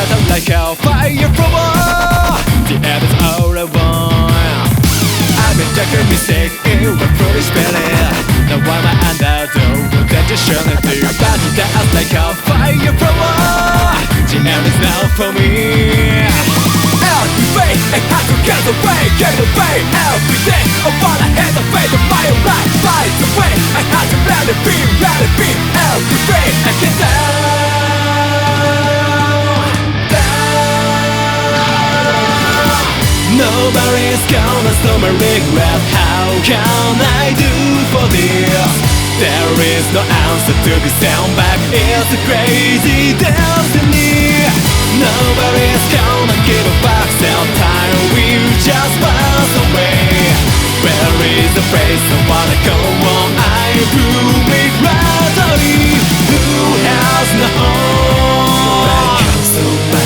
another like hellfire from war. The end is all I want. I've been taking mistake in my foolish belly. Now I'm an underdog that just shouldn't do. Body that like hellfire from war. The end is now for me. Every day I have to get away every day. I wanna have the fate of my own life. Fight away, I have to let it be. Every day I get down. Nobody's gonna stop my regret. How can I do for this? There is no answer to this sound back. It's a crazy destiny. Nobody's gonna give a fuck. Time will just pass away. Where is the place I wanna go on? I prove it gradually. Who has no home? I come so by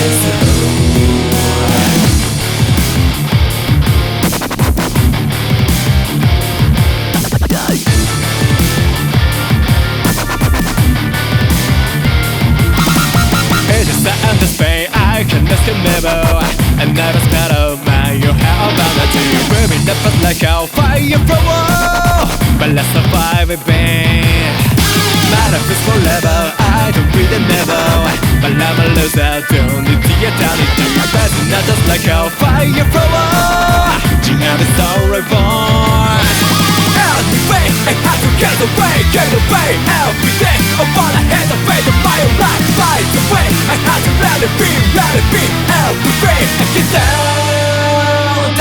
and the pain I can just remember. I never spent a man. You have vanity. Burning up like hellfire from war. But let's survive it, babe. My life is forever. I don't really never. But I'm a loser. Don't need the eternity. But not just like hellfire from war. The end is all I want. Every day I have to get away every day. I wanna have the fate of my own life. Fight away, I have to let it be. Every day I get down.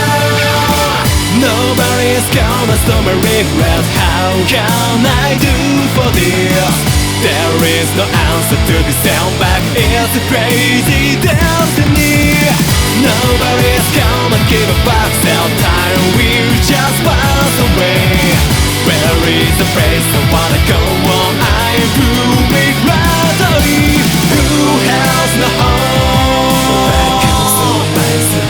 Nobody's gonna stop my regret. How can I do for this? There is no answer to this sound back. It's a crazy destiny. Nobody's gonna give a fuck. Time will just pass away. Where is the place I wanna go on? I prove it gradually. Who has no home? I come so by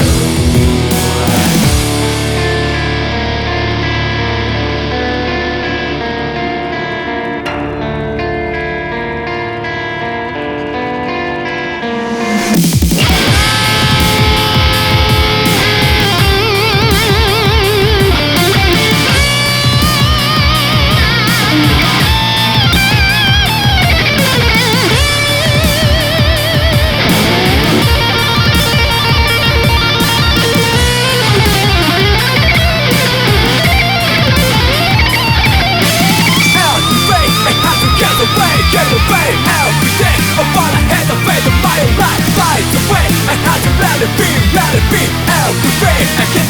every day. I wanna have the fate of my own life. Fight away, I have to let it be. Every day I get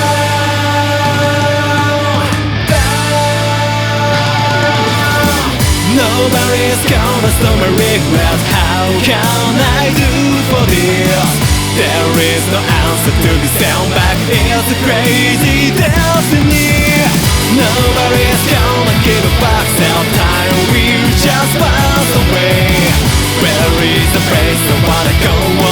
down. Nobody's gonna stop my regret. How can I do for this? There is no answer to this sound back. It's a crazy destiny. Nobody's gonna give a fuck. Time will just pass away. Where is the place I wanna go on?